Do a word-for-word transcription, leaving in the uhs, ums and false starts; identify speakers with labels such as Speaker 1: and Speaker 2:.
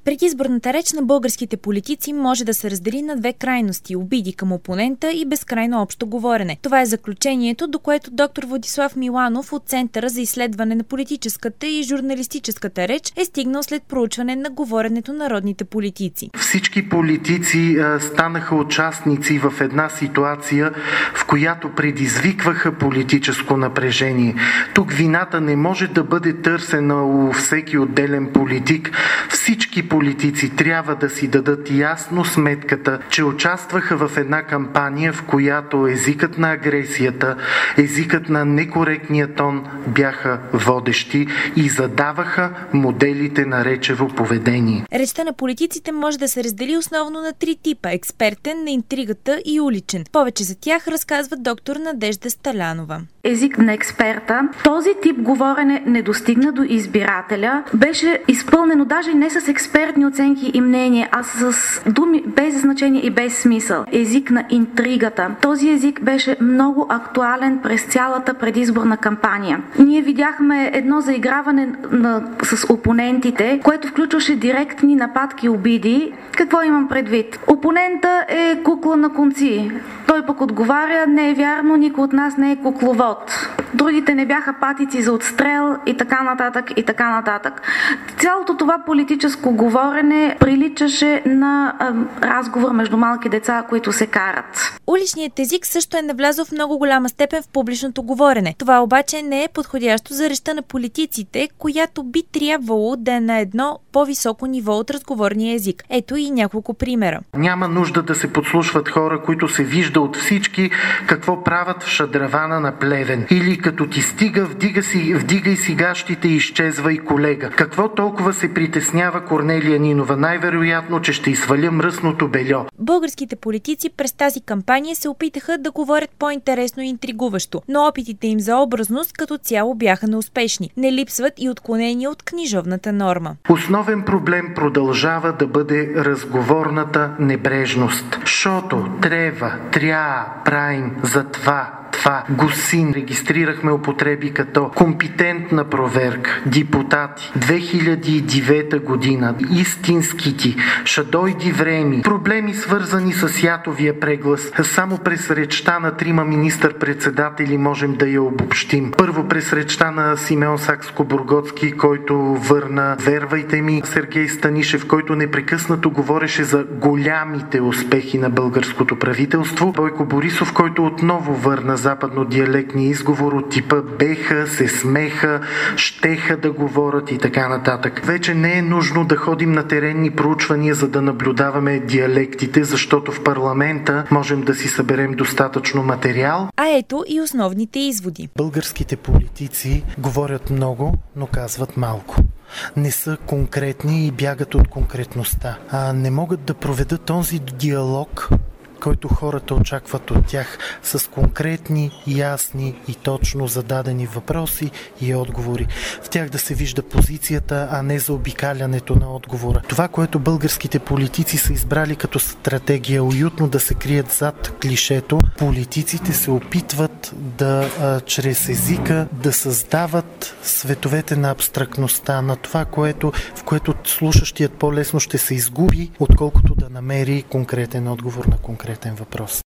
Speaker 1: Предизборната реч на българските политици може да се раздели на две крайности – обиди към опонента и безкрайно общо говорене. Това е заключението, до което доктор Владислав Миланов от Центъра за изследване на политическата и журналистическата реч е стигнал след проучване на говоренето на народните политици.
Speaker 2: Всички политици а, станаха участници в една ситуация, в която предизвикваха политическо напрежение. Тук вината не може да бъде търсена у всеки отделен политик. Всички политици трябва да си дадат ясно сметката, че участваха в една кампания, в която езикът на агресията, езикът на некоректния тон бяха водещи и задаваха моделите на речево поведение.
Speaker 1: Речта на политиците може да се раздели основно на три типа – експертен, на интригата и уличен. Повече за тях разказва доктор Надежда Сталянова.
Speaker 3: Език на експерта. Този тип говорене не достигна до избирателя. Беше изпълнено даже не с експертни оценки и мнения, а с думи без значение и без смисъл. Език на интригата. Този език беше много актуален през цялата предизборна кампания. Ние видяхме едно заиграване на, с опонентите, което включваше директни нападки и обиди. Какво имам предвид? Опонента е кукла на конци. Той пък отговаря: не е вярно, никой от нас не е кукловод. Другите не бяха патици за отстрел и така нататък и така нататък. Цялото това политическо говорене приличаше на а, разговор между малки деца, които се карат.
Speaker 1: Уличният език също е навлязъл в много голяма степен в публичното говорене. Това обаче не е подходящо за речта на политиците, която би трябвало да е на едно по-високо ниво от разговорния език. Ето и няколко примера.
Speaker 2: Няма нужда да се подслушват хора, които се вижда от всички какво правят в шадравана на Плевен. Или като ти стига, вдига си, вдигай си гащите и изчезвай, колега. Какво толкова се притеснява Корнелия Нинова? Най-вероятно, че ще изсваля мръсното бельо.
Speaker 1: Българските политици през тази кампания се опитаха да говорят по-интересно и интригуващо, но опитите им за образност като цяло бяха неуспешни. Не липсват и отклонения от книжовната норма.
Speaker 2: Основен проблем продължава да бъде разговорната небрежност. Шото, трева, тря, правим, затова, това, гусин. Регистрирахме употреби като компетентна проверка, депутати, две хиляди и девета година, истински ти, ще дойди време, проблеми свързани с ятовия преглас. Само през речта на трима министър-председатели можем да я обобщим. Първо през речта на Симеон Сакскобургготски, който върна, вервайте ми, Сергей Станишев, който непрекъснато говореше за голямите успехи на българското правителство, Бойко Борисов, който отново върна западно-диалектния изговор от типа беха, се смеха, щеха да говорят и така нататък. Вече не е нужно да ходим на теренни проучвания, за да наблюдаваме диалектите, защото в парламента можем да си съберем достатъчно материал.
Speaker 1: А ето и основните изводи.
Speaker 2: Българските политици говорят много, но казват малко. Не са конкретни и бягат от конкретността. А не могат да проведат този диалог, който хората очакват от тях, с конкретни, ясни и точно зададени въпроси и отговори. В тях да се вижда позицията, а не заобикалянето на отговора. Това, което българските политици са избрали като стратегия, уютно да се крият зад клишето, политиците се опитват да а, чрез езика да създават световете на абстрактността, на това, което, в което слушащият по-лесно ще се изгуби, отколкото да намери конкретен отговор на конкретен въпрос.